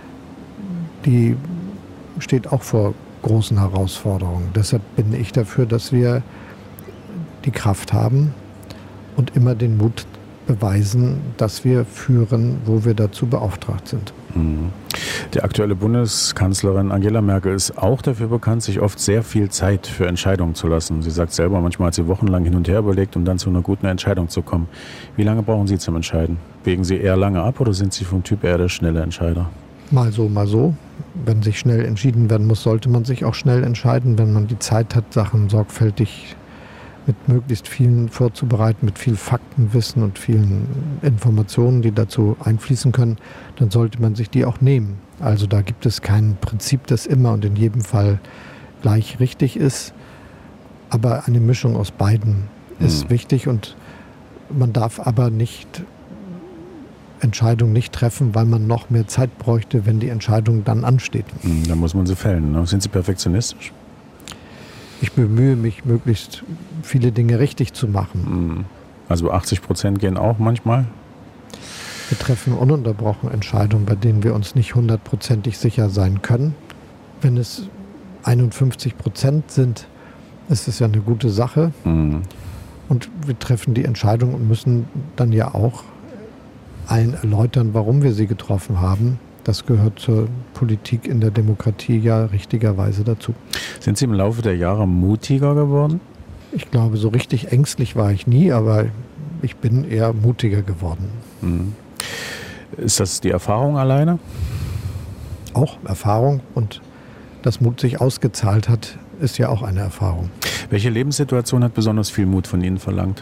die steht auch vor großen Herausforderungen. Deshalb bin ich dafür, dass wir die Kraft haben und immer den Mut beweisen, dass wir führen, wo wir dazu beauftragt sind. Die aktuelle Bundeskanzlerin Angela Merkel ist auch dafür bekannt, sich oft sehr viel Zeit für Entscheidungen zu lassen. Sie sagt selber, manchmal hat sie wochenlang hin und her überlegt, um dann zu einer guten Entscheidung zu kommen. Wie lange brauchen Sie zum Entscheiden? Wägen Sie eher lange ab oder sind Sie vom Typ eher der schnelle Entscheider? Mal so, mal so. Wenn sich schnell entschieden werden muss, sollte man sich auch schnell entscheiden, wenn man die Zeit hat, Sachen sorgfältig mit möglichst vielen vorzubereiten, mit viel Faktenwissen und vielen Informationen, die dazu einfließen können, dann sollte man sich die auch nehmen. Also da gibt es kein Prinzip, das immer und in jedem Fall gleich richtig ist. Aber eine Mischung aus beiden ist mhm. wichtig und man darf aber nicht Entscheidungen nicht treffen, weil man noch mehr Zeit bräuchte, wenn die Entscheidung dann ansteht. Mhm, dann muss man sie fällen. Ne? Sind Sie perfektionistisch? Ich bemühe mich, möglichst viele Dinge richtig zu machen. Also achtzig Prozent gehen auch manchmal? Wir treffen ununterbrochen Entscheidungen, bei denen wir uns nicht hundertprozentig sicher sein können. Wenn es einundfünfzig Prozent sind, ist es ja eine gute Sache. Mhm. Und wir treffen die Entscheidung und müssen dann ja auch allen erläutern, warum wir sie getroffen haben. Das gehört zur Politik in der Demokratie ja richtigerweise dazu. Sind Sie im Laufe der Jahre mutiger geworden? Ich glaube, so richtig ängstlich war ich nie, aber ich bin eher mutiger geworden. Mhm. Ist das die Erfahrung alleine? Auch Erfahrung, und dass Mut sich ausgezahlt hat, ist ja auch eine Erfahrung. Welche Lebenssituation hat besonders viel Mut von Ihnen verlangt?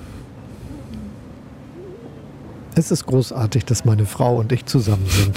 Es ist großartig, dass meine Frau und ich zusammen sind.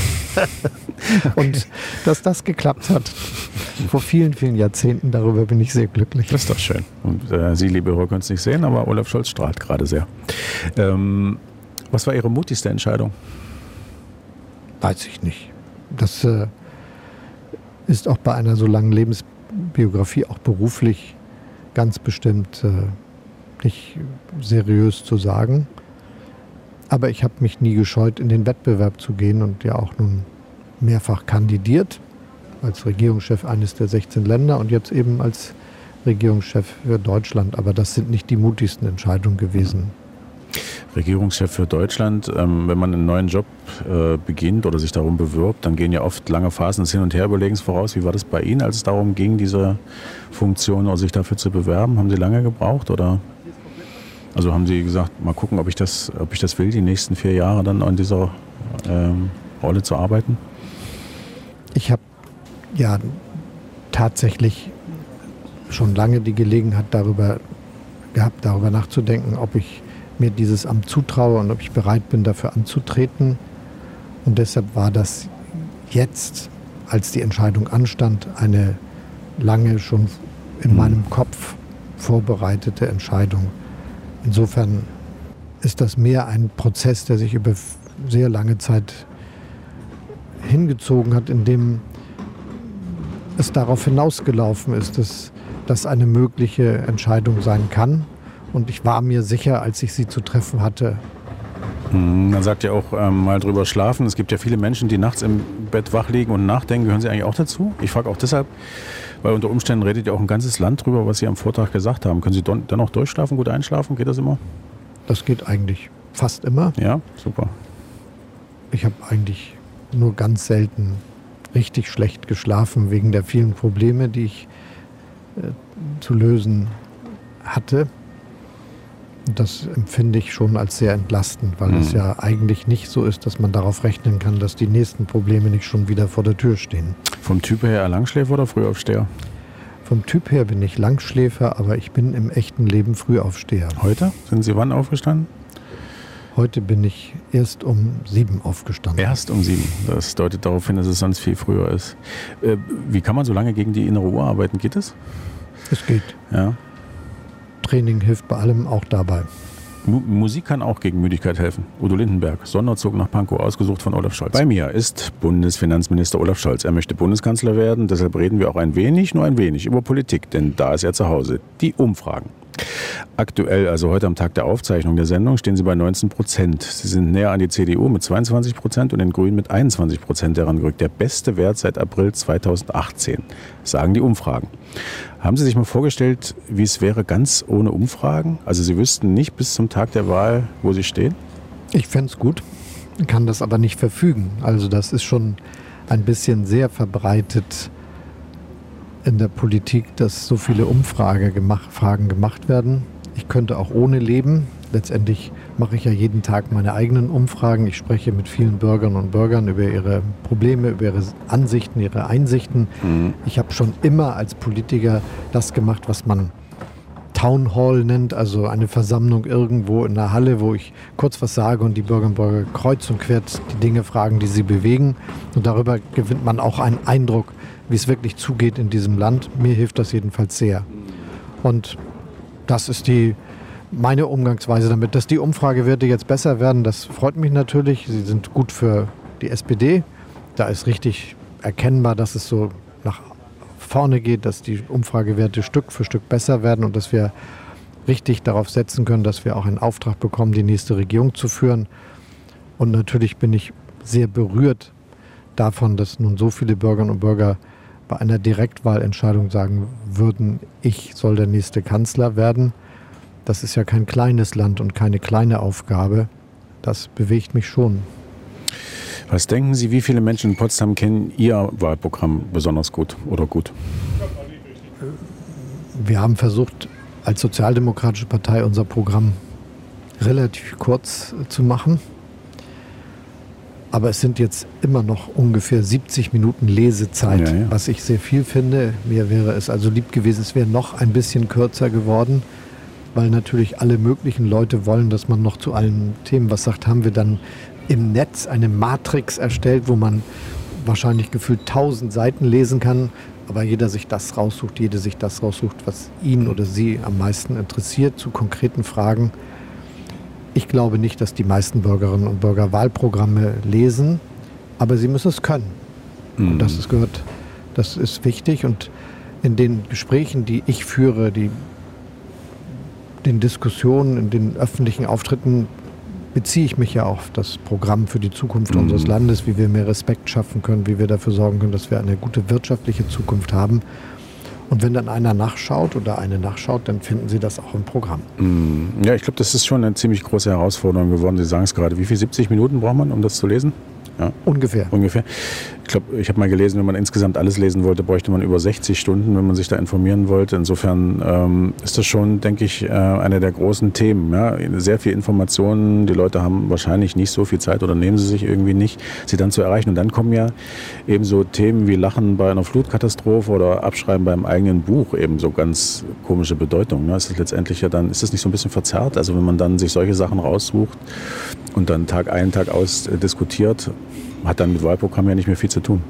Und dass das geklappt hat vor vielen, vielen Jahrzehnten, darüber bin ich sehr glücklich. Das ist doch schön. Und äh, Sie, liebe Hörer, können es nicht sehen, aber Olaf Scholz strahlt gerade sehr. Ähm, was war Ihre mutigste Entscheidung? Weiß ich nicht. Das äh, ist auch bei einer so langen Lebensbiografie, auch beruflich, ganz bestimmt äh, nicht seriös zu sagen. Aber ich habe mich nie gescheut, in den Wettbewerb zu gehen und ja auch nun mehrfach kandidiert als Regierungschef eines der sechzehn Länder und jetzt eben als Regierungschef für Deutschland. Aber das sind nicht die mutigsten Entscheidungen gewesen. Regierungschef für Deutschland, ähm, wenn man einen neuen Job äh, beginnt oder sich darum bewirbt, dann gehen ja oft lange Phasen des Hin- und Herüberlegens voraus. Wie war das bei Ihnen, als es darum ging, diese Funktion oder sich dafür zu bewerben? Haben Sie lange gebraucht oder? Also haben Sie gesagt, mal gucken, ob ich das, ob ich das will, die nächsten vier Jahre dann an dieser ähm, Rolle zu arbeiten? Ich habe ja tatsächlich schon lange die Gelegenheit darüber gehabt, darüber nachzudenken, ob ich mir dieses Amt zutraue und ob ich bereit bin, dafür anzutreten. Und deshalb war das jetzt, als die Entscheidung anstand, eine lange schon in mhm. meinem Kopf vorbereitete Entscheidung. Insofern ist das mehr ein Prozess, der sich über sehr lange Zeit hingezogen hat, in dem es darauf hinausgelaufen ist, dass das eine mögliche Entscheidung sein kann. Und ich war mir sicher, als ich sie zu treffen hatte. Man sagt ja auch ähm, mal drüber schlafen. Es gibt ja viele Menschen, die nachts im Bett wach liegen und nachdenken. Gehören Sie eigentlich auch dazu? Ich frage auch deshalb, weil unter Umständen redet ja auch ein ganzes Land drüber, was Sie am Vortag gesagt haben. Können Sie don- dennoch durchschlafen, gut einschlafen? Geht das immer? Das geht eigentlich Fast immer. Ja, super. Ich habe eigentlich nur ganz selten richtig schlecht geschlafen wegen der vielen Probleme, die ich äh, zu lösen hatte. Das empfinde ich schon als sehr entlastend, weil mhm. es ja eigentlich nicht so ist, dass man darauf rechnen kann, dass die nächsten Probleme nicht schon wieder vor der Tür stehen. Vom Typ her eher Langschläfer oder Frühaufsteher? Vom Typ her bin ich Langschläfer, aber ich bin im echten Leben Frühaufsteher. Heute? Sind Sie wann aufgestanden? Heute bin ich erst um sieben aufgestanden. Erst um sieben. Das deutet darauf hin, dass es sonst viel früher ist. Äh, wie kann man so lange gegen die innere Uhr arbeiten? Geht es? Es geht. Ja. Training hilft bei allem, auch dabei. Mu- Musik kann auch gegen Müdigkeit helfen. Udo Lindenberg, Sonderzug nach Pankow, ausgesucht von Olaf Scholz. Bei mir ist Bundesfinanzminister Olaf Scholz. Er möchte Bundeskanzler werden, deshalb reden wir auch ein wenig, nur ein wenig über Politik, denn da ist er zu Hause. Die Umfragen. Aktuell, also heute am Tag der Aufzeichnung der Sendung, stehen sie bei neunzehn Prozent. Sie sind näher an die C D U mit zweiundzwanzig Prozent und den Grünen mit einundzwanzig Prozent herangerückt. Der beste Wert seit April zweitausendachtzehn, sagen die Umfragen. Haben Sie sich mal vorgestellt, wie es wäre ganz ohne Umfragen? Also Sie wüssten nicht bis zum Tag der Wahl, wo Sie stehen? Ich fände es gut, kann das aber nicht verfügen. Also das ist schon ein bisschen sehr verbreitet in der Politik, dass so viele Umfragen gemacht, Fragen gemacht werden. Ich könnte auch ohne leben. Letztendlich mache ich ja jeden Tag meine eigenen Umfragen. Ich spreche mit vielen Bürgerinnen und Bürgern über ihre Probleme, über ihre Ansichten, ihre Einsichten. Mhm. Ich habe schon immer als Politiker das gemacht, was man Town Hall nennt, also eine Versammlung irgendwo in der Halle, wo ich kurz was sage und die Bürgerinnen und Bürger kreuz und quer die Dinge fragen, die sie bewegen. Und darüber gewinnt man auch einen Eindruck, wie es wirklich zugeht in diesem Land. Mir hilft das jedenfalls sehr. Und das ist die, meine Umgangsweise damit. Dass die Umfragewerte jetzt besser werden, das freut mich natürlich. Sie sind gut für die S P D. Da ist richtig erkennbar, dass es so nach vorne geht, dass die Umfragewerte Stück für Stück besser werden und dass wir richtig darauf setzen können, dass wir auch einen Auftrag bekommen, die nächste Regierung zu führen. Und natürlich bin ich sehr berührt davon, dass nun so viele Bürgerinnen und Bürger bei einer Direktwahlentscheidung sagen würden, ich soll der nächste Kanzler werden. Das ist ja kein kleines Land und keine kleine Aufgabe. Das bewegt mich schon. Was denken Sie, wie viele Menschen in Potsdam kennen Ihr Wahlprogramm besonders gut oder gut? Wir haben versucht, als Sozialdemokratische Partei unser Programm relativ kurz zu machen. Aber es sind jetzt immer noch ungefähr siebzig Minuten Lesezeit, ja, ja. was ich sehr viel finde. Mir wäre es also lieb gewesen, es wäre noch ein bisschen kürzer geworden, weil natürlich alle möglichen Leute wollen, dass man noch zu allen Themen was sagt. Haben wir dann im Netz eine Matrix erstellt, wo man wahrscheinlich gefühlt tausend Seiten lesen kann, aber jeder sich das raussucht, jede sich das raussucht, was ihn oder sie am meisten interessiert, zu konkreten Fragen. Ich glaube nicht, dass die meisten Bürgerinnen und Bürger Wahlprogramme lesen, aber sie müssen es können. Mhm. Und das ist gehört, das ist wichtig. Und in den Gesprächen, die ich führe, die, den Diskussionen, in den öffentlichen Auftritten, beziehe ich mich ja auf das Programm für die Zukunft mhm. unseres Landes, wie wir mehr Respekt schaffen können, wie wir dafür sorgen können, dass wir eine gute wirtschaftliche Zukunft haben. Und wenn dann einer nachschaut oder eine nachschaut, dann finden Sie das auch im Programm. Ja, ich glaube, das ist schon eine ziemlich große Herausforderung geworden. Sie sagen es gerade. Wie viel, siebzig Minuten braucht man, um das zu lesen? Ja. Ungefähr. Ungefähr. Ich glaube, ich habe mal gelesen, wenn man insgesamt alles lesen wollte, bräuchte man über sechzig Stunden, wenn man sich da informieren wollte. Insofern ähm, ist das schon, denke ich, äh, eine der großen Themen. Ja? Sehr viel Informationen. Die Leute haben wahrscheinlich nicht so viel Zeit oder nehmen sie sich irgendwie nicht, sie dann zu erreichen. Und dann kommen ja eben so Themen wie Lachen bei einer Flutkatastrophe oder Abschreiben beim eigenen Buch eben so ganz komische Bedeutung. Ne? Ist das letztendlich ja dann, ist das nicht so ein bisschen verzerrt? Also wenn man dann sich solche Sachen raussucht und dann Tag ein, Tag aus äh, diskutiert, hat dann mit Wahlprogramm ja nicht mehr viel zu tun.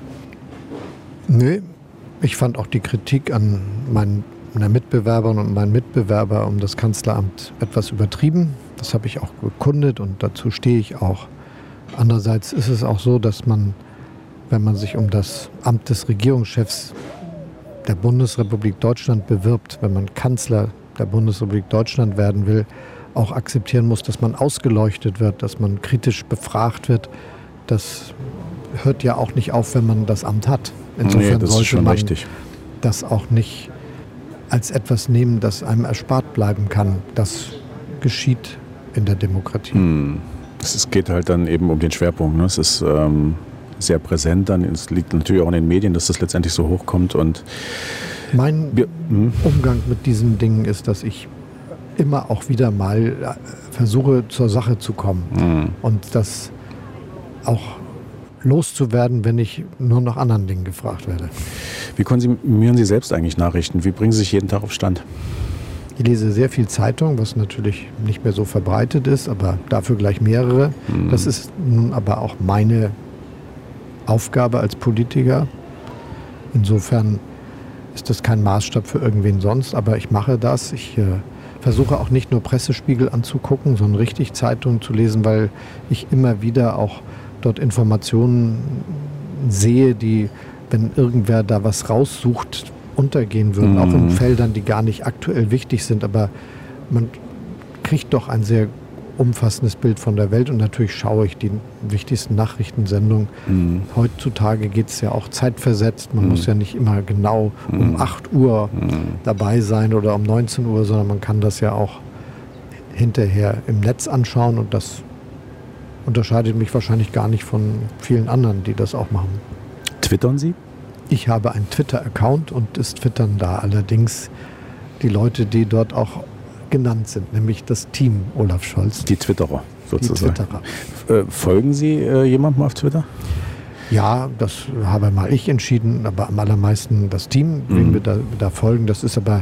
Nö, ich fand auch die Kritik an meinen Mitbewerbern und meinen Mitbewerber um das Kanzleramt etwas übertrieben. Das habe ich auch bekundet und dazu stehe ich auch. Andererseits ist es auch so, dass man, wenn man sich um das Amt des Regierungschefs der Bundesrepublik Deutschland bewirbt, wenn man Kanzler der Bundesrepublik Deutschland werden will, auch akzeptieren muss, dass man ausgeleuchtet wird, dass man kritisch befragt wird. Das hört ja auch nicht auf, wenn man das Amt hat. Insofern nee, das sollte ist schon man richtig. Das auch nicht als etwas nehmen, das einem erspart bleiben kann. Das geschieht in der Demokratie. Hm. Es geht halt dann eben um den Schwerpunkt. Ne? Es ist ähm, sehr präsent dann. Es liegt natürlich auch in den Medien, dass das letztendlich so hochkommt. Und mein wir, hm. Umgang mit diesen Dingen ist, dass ich immer auch wieder mal versuche, zur Sache zu kommen. Hm. Und das auch loszuwerden, wenn ich nur nach anderen Dingen gefragt werde. Wie konsumieren Sie selbst eigentlich Nachrichten? Wie bringen Sie sich jeden Tag auf Stand? Ich lese sehr viel Zeitung, was natürlich nicht mehr so verbreitet ist, aber dafür gleich mehrere. Mhm. Das ist nun aber auch meine Aufgabe als Politiker. Insofern ist das kein Maßstab für irgendwen sonst, aber ich mache das. Ich äh, versuche auch nicht nur Pressespiegel anzugucken, sondern richtig Zeitungen zu lesen, weil ich immer wieder auch dort Informationen sehe, die, wenn irgendwer da was raussucht, untergehen würden, mhm. auch in Feldern, die gar nicht aktuell wichtig sind. Aber man kriegt doch ein sehr umfassendes Bild von der Welt und natürlich schaue ich die wichtigsten Nachrichtensendungen. Mhm. Heutzutage geht es ja auch zeitversetzt. Man mhm. muss ja nicht immer genau mhm. um acht Uhr mhm. dabei sein oder um neunzehn Uhr, sondern man kann das ja auch hinterher im Netz anschauen und das unterscheidet mich wahrscheinlich gar nicht von vielen anderen, die das auch machen. Twittern Sie? Ich habe einen Twitter-Account und es twittern da allerdings die Leute, die dort auch genannt sind, nämlich das Team Olaf Scholz. Die Twitterer sozusagen. Die Twitterer. Äh, folgen Sie äh, jemandem auf Twitter? Ja, das habe mal ich entschieden, aber am allermeisten das Team, mhm. wem wir da, da folgen. Das ist aber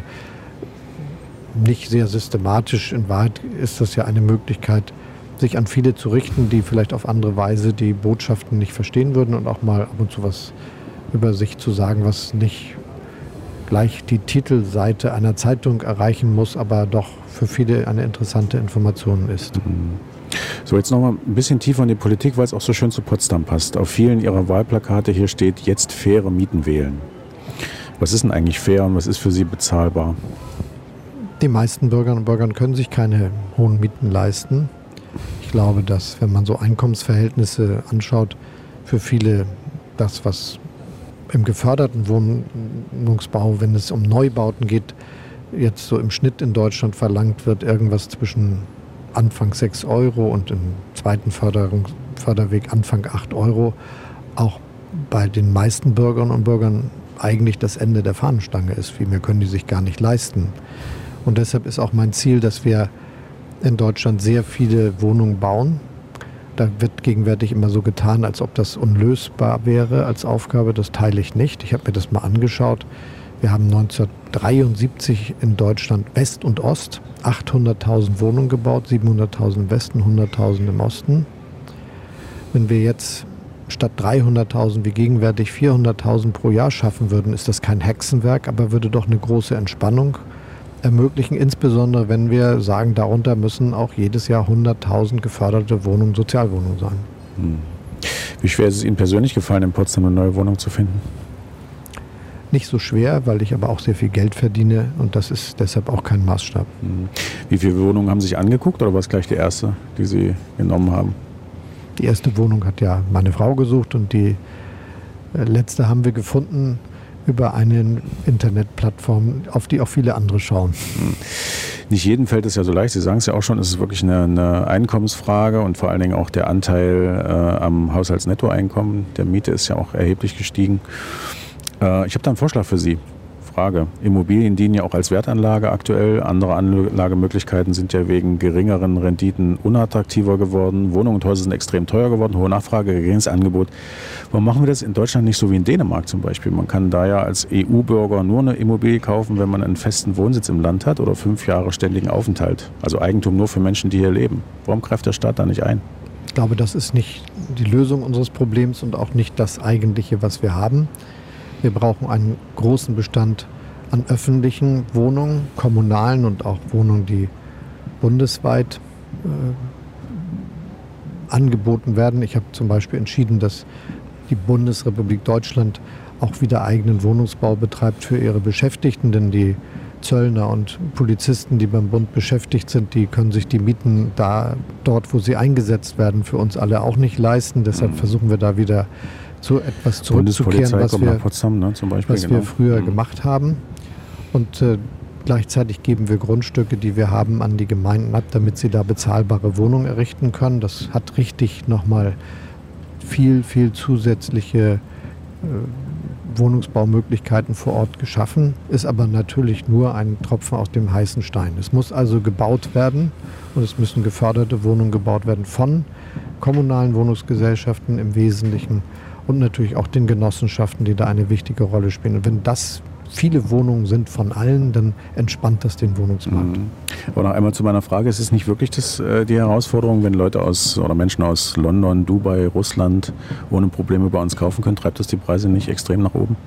nicht sehr systematisch. In Wahrheit ist das ja eine Möglichkeit, sich an viele zu richten, die vielleicht auf andere Weise die Botschaften nicht verstehen würden und auch mal ab und zu was über sich zu sagen, was nicht gleich die Titelseite einer Zeitung erreichen muss, aber doch für viele eine interessante Information ist. So, jetzt noch mal ein bisschen tiefer in die Politik, weil es auch so schön zu Potsdam passt. Auf vielen Ihrer Wahlplakate hier steht, jetzt faire Mieten wählen. Was ist denn eigentlich fair und was ist für Sie bezahlbar? Die meisten Bürgerinnen und Bürger können sich keine hohen Mieten leisten. Ich glaube, dass, wenn man so Einkommensverhältnisse anschaut, für viele das, was im geförderten Wohnungsbau, wenn es um Neubauten geht, jetzt so im Schnitt in Deutschland verlangt wird, irgendwas zwischen Anfang sechs Euro und im zweiten Förderung, Förderweg Anfang acht Euro, auch bei den meisten Bürgerinnen und Bürgern eigentlich das Ende der Fahnenstange ist. Viel mehr können die sich gar nicht leisten. Und deshalb ist auch mein Ziel, dass wir in Deutschland sehr viele Wohnungen bauen. Da wird gegenwärtig immer so getan, als ob das unlösbar wäre als Aufgabe. Das teile ich nicht. Ich habe mir das mal angeschaut. Wir haben neunzehnhundertdreiundsiebzig in Deutschland West und Ost achthunderttausend Wohnungen gebaut, siebenhunderttausend im Westen, hunderttausend im Osten. Wenn wir jetzt statt dreihunderttausend wie gegenwärtig vierhunderttausend pro Jahr schaffen würden, ist das kein Hexenwerk, aber würde doch eine große Entspannung ermöglichen, insbesondere wenn wir sagen, darunter müssen auch jedes Jahr hunderttausend geförderte Wohnungen Sozialwohnungen sein. Hm. Wie schwer ist es Ihnen persönlich gefallen, in Potsdam eine neue Wohnung zu finden? Nicht so schwer, weil ich aber auch sehr viel Geld verdiene und das ist deshalb auch kein Maßstab. Hm. Wie viele Wohnungen haben Sie sich angeguckt oder war es gleich die erste, die Sie genommen haben? Die erste Wohnung hat ja meine Frau gesucht und die letzte haben wir gefunden über eine Internetplattform, auf die auch viele andere schauen. Nicht jedem fällt es ja so leicht. Sie sagen es ja auch schon, es ist wirklich eine, eine Einkommensfrage und vor allen Dingen auch der Anteil äh, am Haushaltsnettoeinkommen der Miete ist ja auch erheblich gestiegen. Äh, ich habe da einen Vorschlag für Sie. Frage. Immobilien dienen ja auch als Wertanlage aktuell. Andere Anlagemöglichkeiten sind ja wegen geringeren Renditen unattraktiver geworden. Wohnungen und Häuser sind extrem teuer geworden. Hohe Nachfrage, geringes Angebot. Warum machen wir das in Deutschland nicht so wie in Dänemark zum Beispiel? Man kann da ja als E U-Bürger nur eine Immobilie kaufen, wenn man einen festen Wohnsitz im Land hat oder fünf Jahre ständigen Aufenthalt. Also Eigentum nur für Menschen, die hier leben. Warum greift der Staat da nicht ein? Ich glaube, das ist nicht die Lösung unseres Problems und auch nicht das Eigentliche, was wir haben. Wir brauchen einen großen Bestand an öffentlichen Wohnungen, kommunalen und auch Wohnungen, die bundesweit äh, angeboten werden. Ich habe zum Beispiel entschieden, dass die Bundesrepublik Deutschland auch wieder eigenen Wohnungsbau betreibt für ihre Beschäftigten, denn die Zöllner und Polizisten, die beim Bund beschäftigt sind, die können sich die Mieten da, dort, wo sie eingesetzt werden, für uns alle auch nicht leisten. Deshalb mhm. versuchen wir da wieder zu etwas zurückzukehren, was wir, Potsdam, ne, zum Beispiel, was genau. wir früher mhm. gemacht haben. Und äh, Gleichzeitig geben wir Grundstücke, die wir haben, an die Gemeinden ab, damit sie da bezahlbare Wohnungen errichten können. Das hat richtig nochmal viel, viel zusätzliche äh, Wohnungsbaumöglichkeiten vor Ort geschaffen, ist aber natürlich nur ein Tropfen aus dem heißen Stein. Es muss also gebaut werden und es müssen geförderte Wohnungen gebaut werden von kommunalen Wohnungsgesellschaften im Wesentlichen und natürlich auch den Genossenschaften, die da eine wichtige Rolle spielen. Und wenn das viele Wohnungen sind von allen, dann entspannt das den Wohnungsmarkt. Mhm. Aber noch einmal zu meiner Frage, ist es nicht wirklich das, äh, die Herausforderung, wenn Leute aus oder Menschen aus London, Dubai, Russland ohne Probleme bei uns kaufen können, treibt das die Preise nicht extrem nach oben?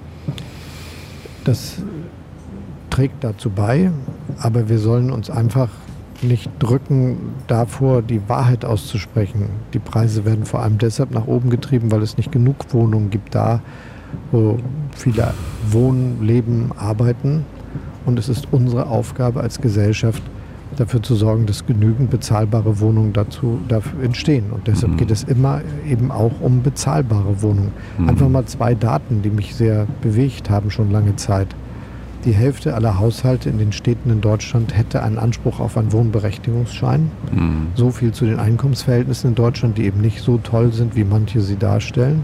Das trägt dazu bei, aber wir sollen uns einfach nicht drücken davor, die Wahrheit auszusprechen. Die Preise werden vor allem deshalb nach oben getrieben, weil es nicht genug Wohnungen gibt da, wo viele wohnen, leben, arbeiten. Und es ist unsere Aufgabe als Gesellschaft, dafür zu sorgen, dass genügend bezahlbare Wohnungen dazu dafür entstehen. Und deshalb mhm. geht es immer eben auch um bezahlbare Wohnungen. Mhm. Einfach mal zwei Daten, die mich sehr bewegt haben, schon lange Zeit. Die Hälfte aller Haushalte in den Städten in Deutschland hätte einen Anspruch auf einen Wohnberechtigungsschein. Mhm. So viel zu den Einkommensverhältnissen in Deutschland, die eben nicht so toll sind, wie manche sie darstellen.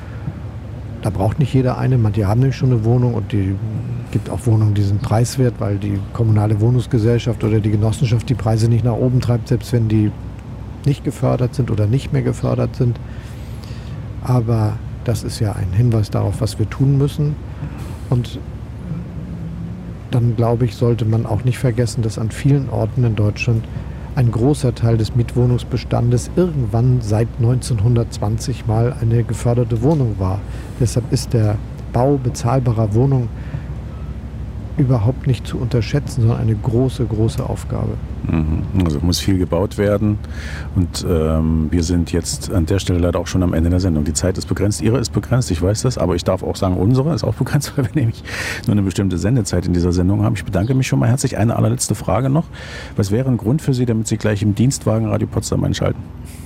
Da braucht nicht jeder eine, manche haben nämlich schon eine Wohnung und die gibt auch Wohnungen, die sind preiswert, weil die kommunale Wohnungsgesellschaft oder die Genossenschaft die Preise nicht nach oben treibt, selbst wenn die nicht gefördert sind oder nicht mehr gefördert sind. Aber das ist ja ein Hinweis darauf, was wir tun müssen. Und dann, glaube ich, sollte man auch nicht vergessen, dass an vielen Orten in Deutschland ein großer Teil des Mietwohnungsbestandes irgendwann seit neunzehnhundertzwanzig mal eine geförderte Wohnung war. Deshalb ist der Bau bezahlbarer Wohnungen überhaupt nicht zu unterschätzen, sondern eine große, große Aufgabe. Also muss viel gebaut werden und ähm, wir sind jetzt an der Stelle leider auch schon am Ende der Sendung. Die Zeit ist begrenzt, Ihre ist begrenzt, ich weiß das, aber ich darf auch sagen, unsere ist auch begrenzt, weil wir nämlich nur eine bestimmte Sendezeit in dieser Sendung haben. Ich bedanke mich schon mal herzlich. Eine allerletzte Frage noch. Was wäre ein Grund für Sie, damit Sie gleich im Dienstwagen Radio Potsdam einschalten?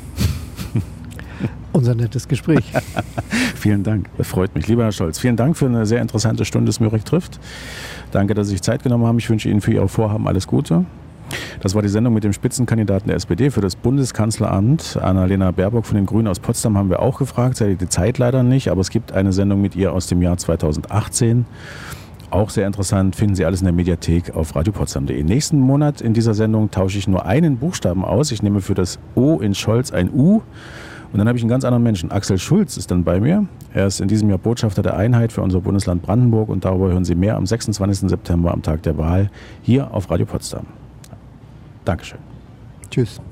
Unser nettes Gespräch. Vielen Dank, das freut mich. Lieber Herr Scholz, vielen Dank für eine sehr interessante Stunde Smürek trifft. Danke, dass Sie sich Zeit genommen haben. Ich wünsche Ihnen für Ihr Vorhaben alles Gute. Das war die Sendung mit dem Spitzenkandidaten der S P D für das Bundeskanzleramt. Annalena Baerbock von den Grünen aus Potsdam haben wir auch gefragt. Sie hat die Zeit leider nicht, aber es gibt eine Sendung mit ihr aus dem Jahr zweitausendachtzehn. Auch sehr interessant, finden Sie alles in der Mediathek auf radio potsdam punkt de. Nächsten Monat in dieser Sendung tausche ich nur einen Buchstaben aus. Ich nehme für das O in Scholz ein U. Und dann habe ich einen ganz anderen Menschen. Axel Schulz ist dann bei mir. Er ist in diesem Jahr Botschafter der Einheit für unser Bundesland Brandenburg. Und darüber hören Sie mehr am sechsundzwanzigsten September am Tag der Wahl hier auf Radio Potsdam. Dankeschön. Tschüss.